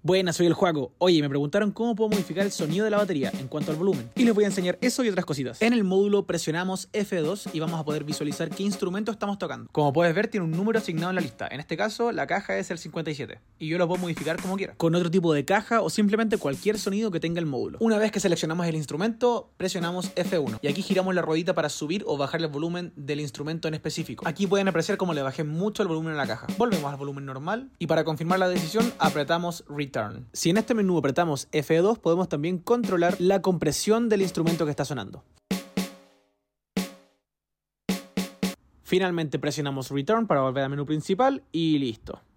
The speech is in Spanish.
Buenas, soy el Joaco. Oye, me preguntaron cómo puedo modificar el sonido de la batería en cuanto al volumen. Y les voy a enseñar eso y otras cositas. En el módulo presionamos F2 y vamos a poder visualizar qué instrumento estamos tocando. Como puedes ver, tiene un número asignado en la lista. En este caso, la caja es el 57. Y yo lo puedo modificar como quiera, con otro tipo de caja o simplemente cualquier sonido que tenga el módulo. Una vez que seleccionamos el instrumento, presionamos F1. Y aquí giramos la ruedita para subir o bajar el volumen del instrumento en específico. Aquí pueden apreciar cómo le bajé mucho el volumen a la caja. Volvemos al volumen normal y para confirmar la decisión apretamos Return. Si en este menú apretamos F2, podemos también controlar la compresión del instrumento que está sonando. Finalmente presionamos Return para volver al menú principal y listo.